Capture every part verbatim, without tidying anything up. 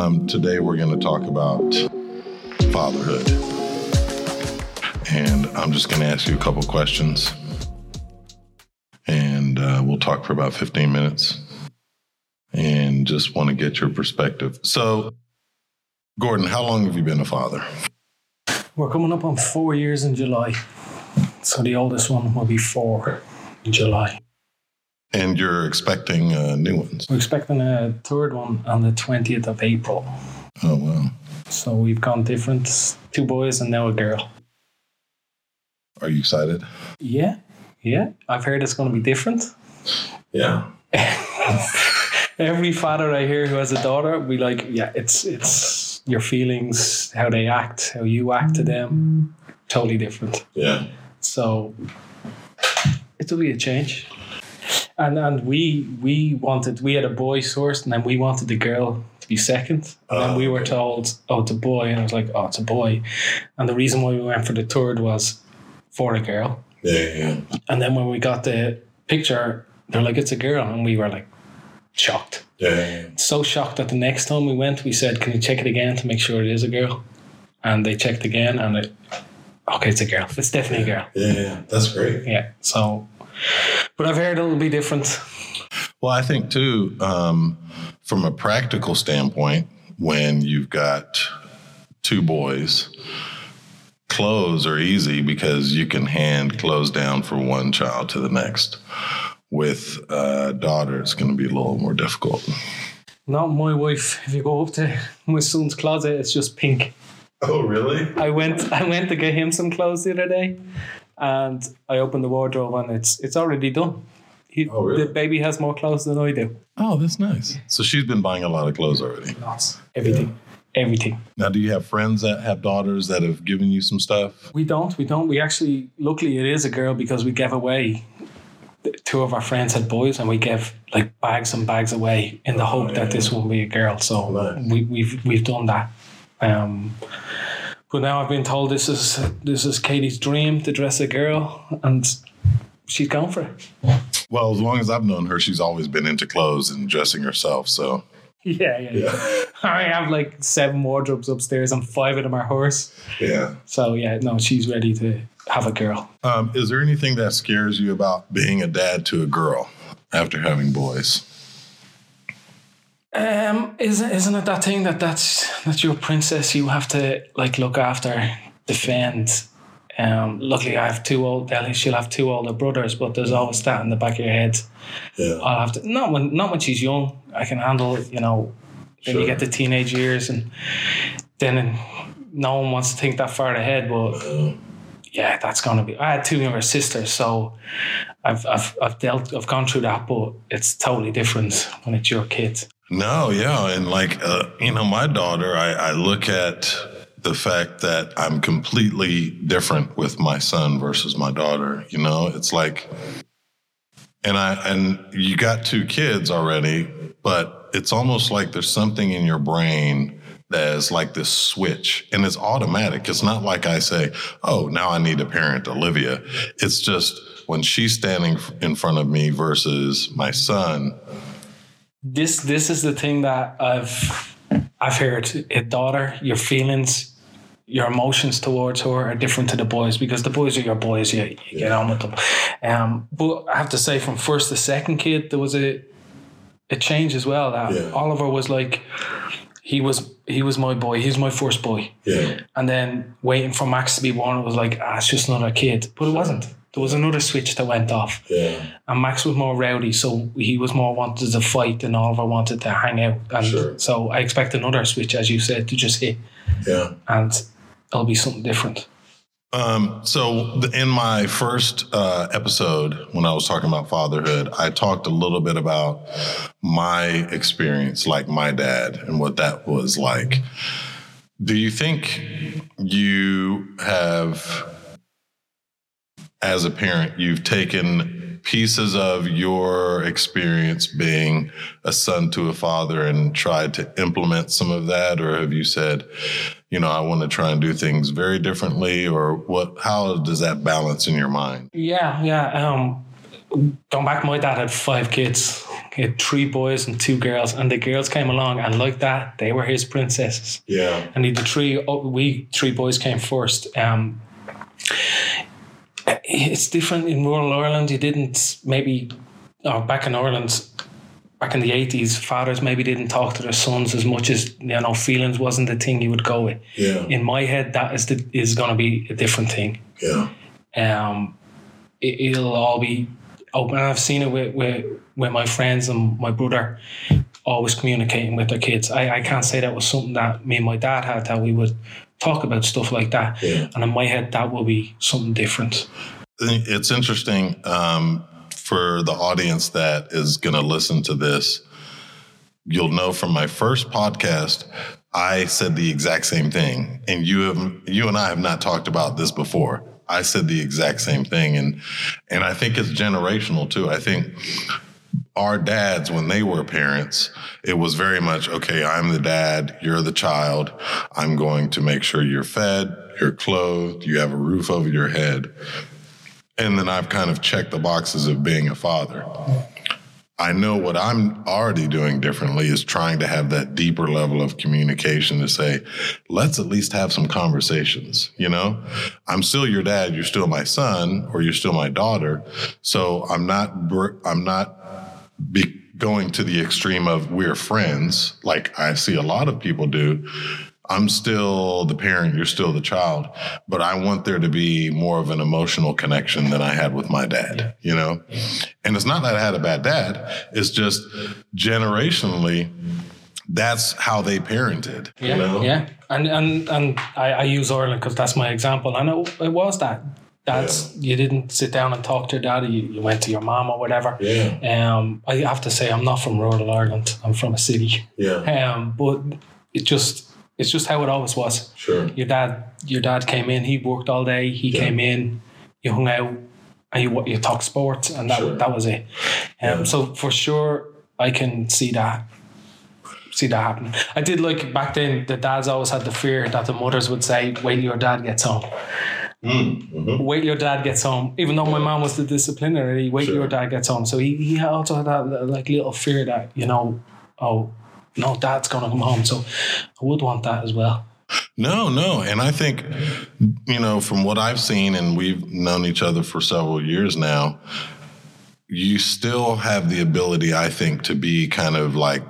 Um, today we're going to talk about fatherhood. And I'm just going to ask you a couple questions. And uh, we'll talk for about fifteen minutes. And just want to get your perspective. So, Gordon, how long have you been a father? We're coming up on four years in July. So the oldest one will be four in July. And you're expecting uh, new ones? We're expecting a third one on the twentieth of April. Oh, wow. So we've gone different. Two boys and now a girl. Are you excited? Yeah. Yeah. I've heard it's going to be different. Yeah. Every father I hear who has a daughter, we like, yeah, it's it's your feelings, how they act, how you act to them, totally different. Yeah. So it'll be a change. And and we we wanted, we had a boy first, and then we wanted the girl to be second. And then Oh, we were okay. told, oh, it's a boy. And I was like, oh, it's a boy. And the reason why we went for the third was for a girl. Yeah, yeah. And then when we got the picture, they're like, it's a girl. And we were like, shocked. Yeah. So shocked that the next time we went, we said, can you check it again to make sure it is a girl? And they checked again and it, okay, it's a girl. It's definitely a girl. Yeah, yeah. That's great. Yeah. So, but I've heard it'll be different. Well, I think, too, um, from a practical standpoint, when you've got two boys, clothes are easy because you can hand clothes down from one child to the next. With a daughter, it's going to be a little more difficult. Not my wife. If you go up to my son's closet, it's just pink. Oh, really? I went I went to get him some clothes the other day and I opened the wardrobe and it's it's already done. He, Oh, really? The baby has more clothes than I do. Oh, that's nice. So she's been buying a lot of clothes already. Lots. Everything. Everything. Now, do you have friends that have daughters that have given you some stuff? We don't. We don't. We actually, luckily it is a girl because we gave away, two of our friends had boys and we gave like bags and bags away in the hope yeah. that this will be a girl. So Nice. we, we've we've done that. Um, but now I've been told this is this is Katie's dream to dress a girl and she's gone for it. Well, as long as I've known her, she's always been into clothes and dressing herself. So, Yeah, yeah, yeah. I have like seven wardrobes upstairs and five of them are hers. yeah. So yeah, no, she's ready to have a girl. Um, is there anything that scares you about being a dad to a girl after having boys? Um, isn't isn't it that thing that that's that's your princess? You have to like look after, defend. Um, luckily, I have two old. She'll have two older brothers, but there's always that in the back of your head. Yeah. I'll have to not when not when she's young. I can handle it, you know. Then Sure. you get the teenage years, and then no one wants to think that far ahead. But Uh, yeah, that's gonna be. I had two younger sisters, so I've I've I've dealt. I've gone through that, but it's totally different when it's your kid. No, yeah. And like, uh, you know, my daughter, I, I look at the fact that I'm completely different with my son versus my daughter. You know, it's like, and I, and you got two kids already, but it's almost like there's something in your brain that is like this switch and it's automatic. It's not like I say, oh, now I need to parent Olivia. It's just when she's standing in front of me versus my son. This this is the thing that I've I've heard. A daughter, your feelings, your emotions towards her are different to the boys because the boys are your boys. You, you get on with them. Um, but I have to say, from first to second kid, there was a a change as well. That Yeah. Oliver was like, he was he was my boy. He was my first boy. Yeah. And then waiting for Max to be born, it was like, ah, it's just another kid. But it wasn't. There was another switch that went off. Yeah. And Max was more rowdy, so he was more wanted to fight and Oliver wanted to hang out. And Sure. so I expect another switch, as you said, to just hit. Yeah. And it'll be something different. Um, so the, in my first uh, episode, when I was talking about fatherhood, I talked a little bit about my experience, like my dad and what that was like. Do you think you have, as a parent, you've taken pieces of your experience being a son to a father and tried to implement some of that? Or have you said, you know, I want to try and do things very differently? Or what? How does that balance in your mind? Yeah, yeah. Um, going back, my dad had five kids. He had three boys and two girls, and the girls came along, and like that, they were his princesses. Yeah. And he, the three, oh, we three boys came first. Um, it's different in rural Ireland. You didn't maybe, or back in Ireland, back in the eighties, fathers maybe didn't talk to their sons as much as, you know, feelings wasn't the thing you would go with. Yeah. In my head, that is the, is going to be a different thing. Yeah. Um, it, it'll all be open. And I've seen it with, with, with my friends and my brother always communicating with their kids. I, I can't say that was something that me and my dad had, that we would talk about stuff like that. Yeah. And in my head, that will be something different. It's interesting um, for the audience that is going to listen to this. You'll know from my first podcast, I said the exact same thing. And you have, you and I have not talked about this before. I said the exact same thing. And, and I think it's generational too. I think our dads, when they were parents, it was very much, okay, I'm the dad, you're the child. I'm going to make sure you're fed, you're clothed, you have a roof over your head. And then I've kind of checked the boxes of being a father. I know what I'm already doing differently is trying to have that deeper level of communication to say, let's at least have some conversations. You know, I'm still your dad. You're still my son, or you're still my daughter. So I'm not, I'm not be going to the extreme of we're friends, like I see a lot of people do. I'm still the parent, you're still the child, but I want there to be more of an emotional connection than I had with my dad, you know? And it's not that I had a bad dad. It's just generationally, that's how they parented. Yeah, you know? yeah. And and and I, I use Ireland because that's my example. And it, it was that. That's, yeah. You didn't sit down and talk to your daddy. You, you went to your mom or whatever. Yeah. Um, I have to say, I'm not from rural Ireland. I'm from a city. Yeah. Um, but it just... It's just how it always was. Sure. Your dad, your dad came in. He worked all day. He yeah. came in. You hung out, and you you talked sports, and that sure. that was it. Um, yeah. So for sure, I can see that. See that happen. I did like back then. The dads always had the fear that the mothers would say, "Wait till your dad gets home." Mm-hmm. Wait till your dad gets home. Even though my mom was the disciplinary, wait till sure. your dad gets home. So he he also had that like little fear that, you know, oh. No, dad's going to come home. So I would want that as well. No, no. And I think, you know, from what I've seen, and we've known each other for several years now, you still have the ability, I think, to be kind of like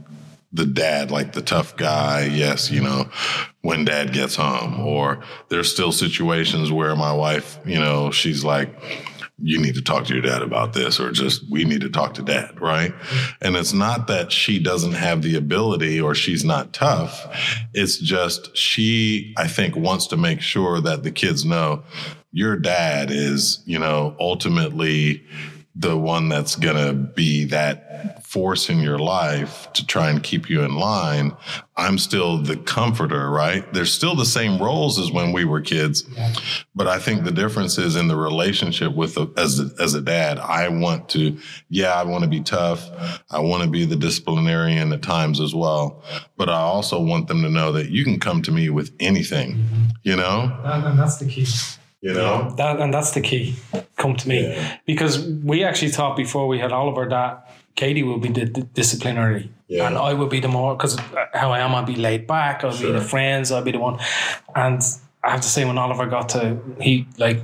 the dad, like the tough guy. Yes, you know, when dad gets home. Or there's still situations where my wife, you know, she's like, you need to talk to your dad about this, or just, we need to talk to dad, right? And it's not that she doesn't have the ability or she's not tough. It's just she, I think, wants to make sure that the kids know your dad is, you know, ultimately the one that's going to be that force in your life to try and keep you in line. I'm still the comforter, right? There's still the same roles as when we were kids, yeah. But I think the difference is in the relationship with the, as a, as a dad. I want to, yeah, I want to be tough. I want to be the disciplinarian at times as well. But I also want them to know that you can come to me with anything, mm-hmm. you know? And, and that's the key. You know? That, and that's the key. Come to me. Yeah. Because we actually thought before we had Oliver that Katie will be the, the disciplinary. Yeah. And I will be the more, because how I am, I'll be laid back. I'll sure. be the friends. I'll be the one. And I have to say, when Oliver got to, he like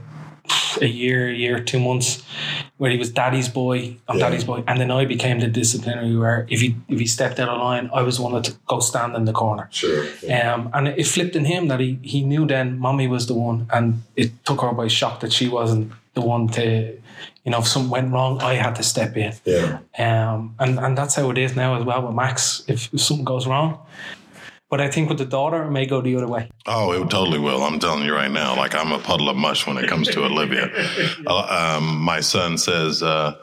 a year, a year, two months, where he was daddy's boy, I'm yeah. daddy's boy. And then I became the disciplinary where if he, if he stepped out of line, I was one to go stand in the corner. Sure. Yeah. Um, and it flipped in him that he, he knew then mommy was the one. And it took her by shock that she wasn't the one to, you know, if something went wrong, I had to step in. Yeah. Um, and, and that's how it is now as well with Max. If, if something goes wrong. But I think with the daughter, it may go the other way. Oh, it totally will. I'm telling you right now, like I'm a puddle of mush when it comes to Olivia. uh, um, my son says, uh,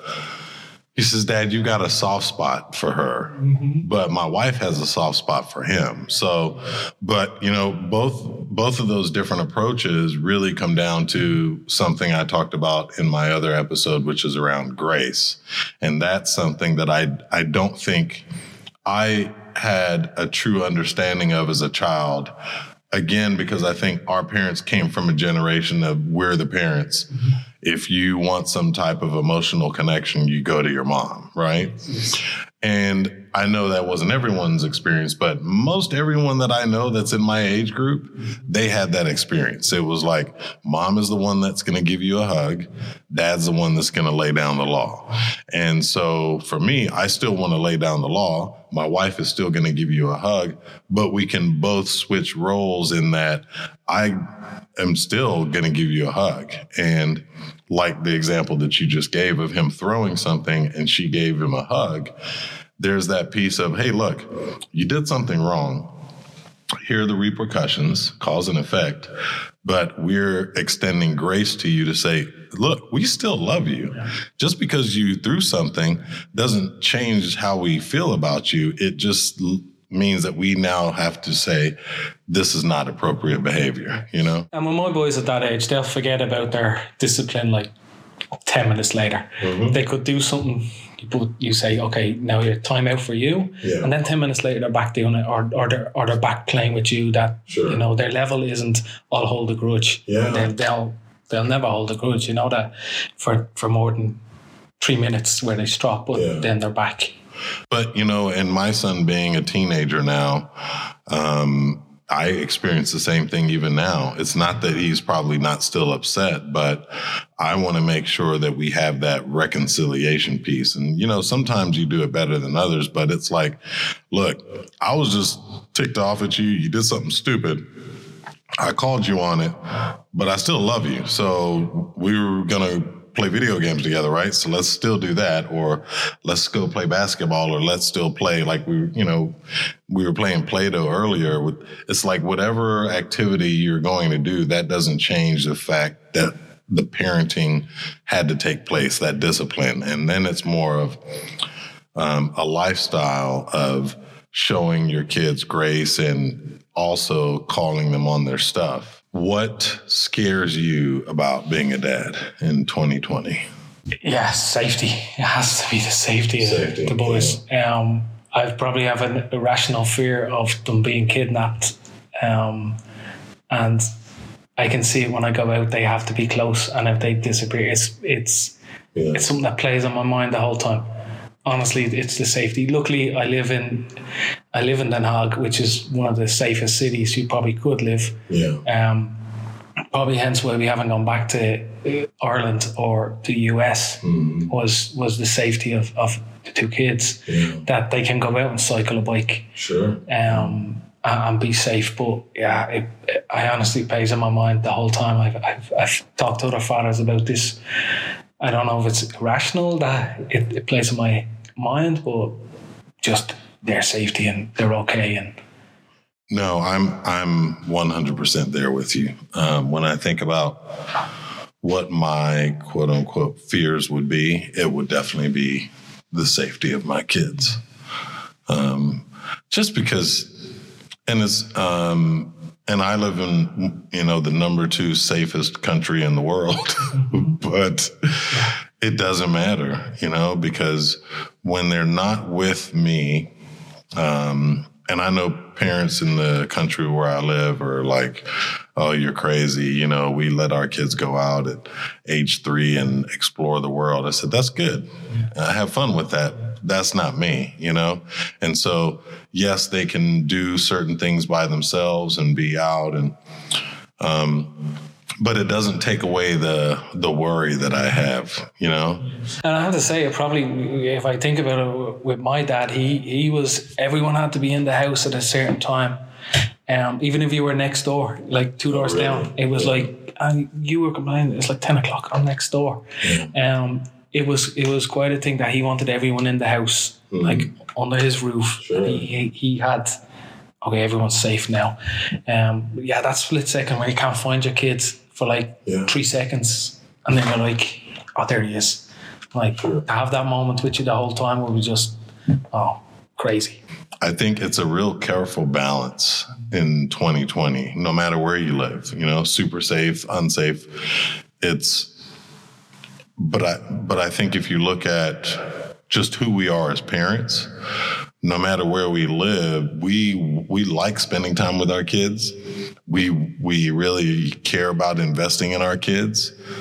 he says, Dad, you got a soft spot for her. Mm-hmm. But my wife has a soft spot for him. So, but, you know, both both of those different approaches really come down to something I talked about in my other episode, which is around grace. And that's something that I I don't think I had a true understanding of as a child. Again, because I think our parents came from a generation of we're the parents. Mm-hmm. if you want some type of emotional connection, you go to your mom, right? And I know that wasn't everyone's experience, but most everyone that I know that's in my age group, they had that experience. It was like, mom is the one that's going to give you a hug. Dad's the one that's going to lay down the law. And so for me, I still want to lay down the law. My wife is still going to give you a hug, but we can both switch roles in that I am still going to give you a hug. And like the example that you just gave of him throwing something and she gave him a hug, there's that piece of, hey, look, you did something wrong. Here are the repercussions, cause and effect, but we're extending grace to you to say, look, we still love you. Yeah. Just because you threw something doesn't change how we feel about you. It just means that we now have to say, this is not appropriate behavior, you know? And when my boys at that age, they'll forget about their discipline like ten minutes later. Mm-hmm. They could do something, but you say, okay, now your time out for you. Yeah. And then ten minutes later, they're back doing it, or, or, they're, or they're back playing with you. That, sure. you know, their level isn't, I'll hold a grudge. Yeah. They'll, they'll, they'll never hold a grudge, you know, that for, for more than three minutes where they stop, but yeah. then they're back. But, you know, and my son being a teenager now, um, I experience the same thing even now. It's not that he's probably not still upset, but I want to make sure that we have that reconciliation piece. And, you know, sometimes you do it better than others, but it's like, look, I was just ticked off at you. You did something stupid. I called you on it, but I still love you. So we were going to play video games together, right? So let's still do that, or let's go play basketball, or let's still play like we, you know, we were playing Play-Doh earlier. With it's like whatever activity you're going to do, that doesn't change the fact that the parenting had to take place, that discipline, and then it's more of um, a lifestyle of showing your kids grace and also calling them on their stuff. What scares you about being a dad in twenty twenty? Yeah, safety. It has to be the safety, safety of the boys. Yeah. Um, I probably have an irrational fear of them being kidnapped. Um, and I can see it when I go out. They have to be close, and if they disappear, it's it's yeah. it's something that plays on my mind the whole time. Honestly, it's the safety. Luckily, I live in I live in Den Haag, which is one of the safest cities you probably could live. Yeah. Um, probably hence why we haven't gone back to Ireland or the U S mm-hmm. was was the safety of, of the two kids, yeah. that they can go out and cycle a bike. Sure. Um, and be safe. But yeah, it, it, I honestly plays in my mind the whole time. I've, I've I've talked to other fathers about this. I don't know if it's irrational that it, it plays in my mind, but just their safety and they're okay. And no, I'm I'm one hundred percent there with you. Um, when I think about what my quote unquote fears would be, it would definitely be the safety of my kids. Um, just because, and it's um, and I live in, you know, the number two safest country in the world, but it doesn't matter, you know, because when they're not with me, um, and I know parents in the country where I live are like, oh, you're crazy. You know, we let our kids go out at age three and explore the world. I said, that's good. I have fun with that. That's not me, you know? And so, yes, they can do certain things by themselves and be out, and, um, but it doesn't take away the the worry that I have, you know? And I have to say, it probably, if I think about it with my dad, he he was, everyone had to be in the house at a certain time. Um, even if you were next door, like two doors oh, really? down, it was yeah. like, and you were complaining, it's like ten o'clock, I'm next door. Yeah. Um, it was it was quite a thing that he wanted everyone in the house, mm. like under his roof. Sure. He, he he had, okay, everyone's safe now. Um, yeah, that split second where you can't find your kids for like yeah. three seconds, and then you're like, oh, there he is. Like, sure. to have that moment with you the whole time would be just, oh, crazy. I think it's a real careful balance in twenty twenty, no matter where you live, you know, super safe, unsafe. It's, but I, but I think if you look at just who we are as parents, no matter where we live, we, we like spending time with our kids. We, we really care about investing in our kids.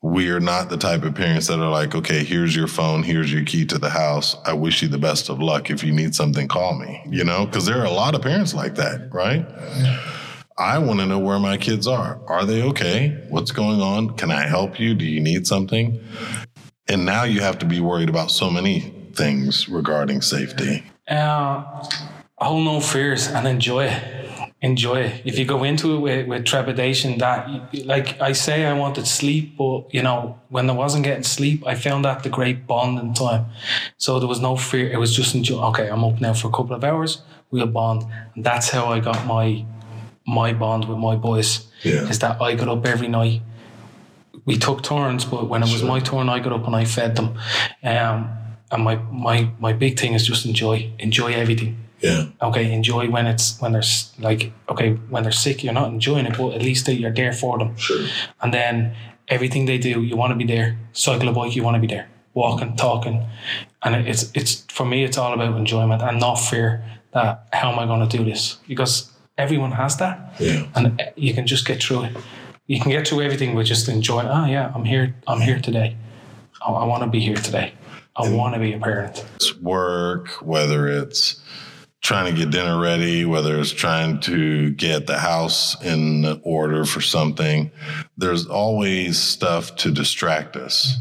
we are not the type of parents that are like, okay, here's your phone, here's your key to the house. I wish you the best of luck. If you need something, call me, you know, because there are a lot of parents like that, right? I want to know where my kids are. Are they okay? What's going on? Can I help you? Do you need something? And now you have to be worried about so many things regarding safety. Uh, hold no fears and enjoy it. Enjoy it. If you go into it with, with trepidation, that, like I say, I wanted sleep, but, you know, when I wasn't getting sleep, I found that the great bonding time. So there was no fear. It was just enjoy. Okay, I'm up now for a couple of hours. We'll bond. And that's how I got my my bond with my boys. Yeah. Is that I got up every night. We took turns, but when it was sure. my turn, I got up and I fed them. Um, and my, my, my big thing is just enjoy. Enjoy everything. Yeah. Okay, enjoy when it's when they're like okay when they're sick, you're not enjoying it, but at least you're there for them. Sure. And then everything they do, you want to be there. Cycle a bike, you want to be there. Walking, talking, and it's it's for me, it's all about enjoyment and not fear that how am I going to do this, because everyone has that. Yeah. And you can just get through it. You can get through everything with just enjoying. Ah, yeah, I'm here. I'm here today. I, I want to be here today. I and want to be a parent. It's work, whether it's trying to get dinner ready, whether it's trying to get the house in order for something, there's always stuff to distract us.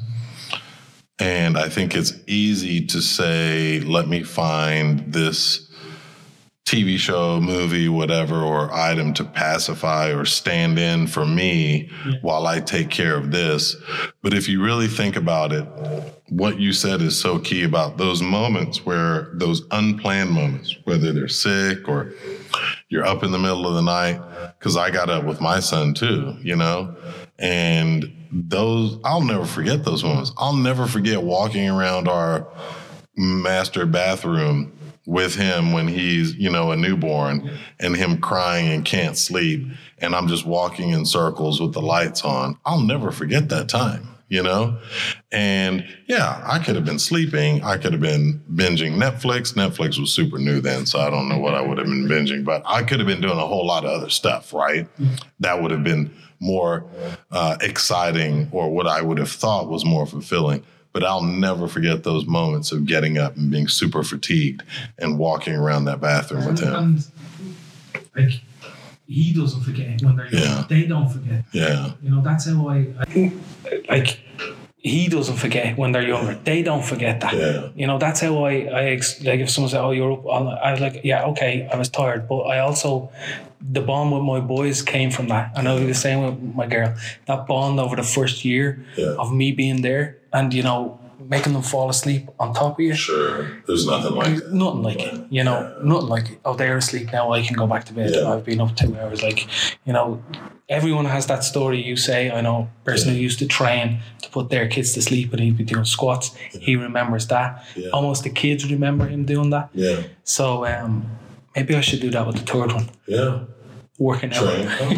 And I think it's easy to say, let me find this T V show, movie, whatever, or item to pacify or stand in for me yeah. while I take care of this. But if you really think about it, what you said is so key about those moments where those unplanned moments, whether they're sick or you're up in the middle of the night, because I got up with my son too, you know, and those, I'll never forget those moments. I'll never forget walking around our master bathroom with him when he's, you know, a newborn and him crying and can't sleep. And I'm just walking in circles with the lights on. I'll never forget that time, you know? And yeah, I could have been sleeping. I could have been binging Netflix. Netflix was super new then, so I don't know what I would have been binging, but I could have been doing a whole lot of other stuff, right? That would have been more uh, exciting, or what I would have thought was more fulfilling. But I'll never forget those moments of getting up and being super fatigued and walking around that bathroom with him. And, like, he doesn't forget when they're young. Yeah. They don't forget. Yeah. You know, that's how I, I like, he doesn't forget when they're younger. They don't forget that. Yeah. You know, that's how I, I like, if someone said, oh, you're up, I was like, yeah, okay, I was tired. But I also, the bond with my boys came from that. And I'll be the same with my girl. That bond over the first year yeah. of me being there and, you know, making them fall asleep on top of you. Sure. There's nothing like that. Nothing like it. You know, yeah. nothing like it. Oh, they're asleep now, I can go back to bed. Yeah. I've been up two hours. Like, you know, everyone has that story you say. I know a person yeah. who used to train to put their kids to sleep and he'd be doing squats. Yeah. He remembers that. Yeah. Almost the kids remember him doing that. Yeah. So um, maybe I should do that with the third one. Yeah. Working out.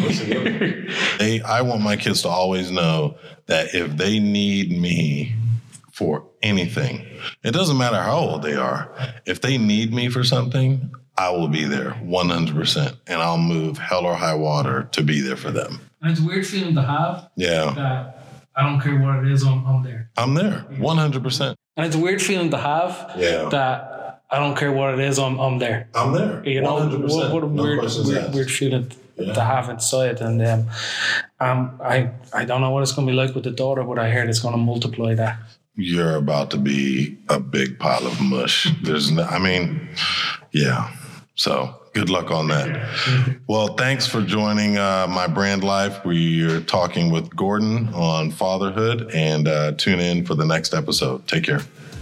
Hey, I want my kids to always know that if they need me for anything, it doesn't matter how old they are. If they need me for something, I will be there one hundred percent. And I'll move hell or high water to be there for them. And it's a weird feeling to have. Yeah. That I don't care what it is, I'm, I'm there. I'm there, one hundred percent. And it's a weird feeling to have. Yeah. That I don't care what it is, I'm I'm there. I'm there. You know, one hundred percent. what, what a no weird, weird, weird feeling yeah. to have inside. And um, um, I I don't know what it's going to be like with the daughter, but I heard it's going to multiply that. You're about to be a big pile of mush. There's no, I mean, yeah. So good luck on that. Well, thanks for joining uh, My Brand Life. We're talking with Gordon on fatherhood, and uh, tune in for the next episode. Take care.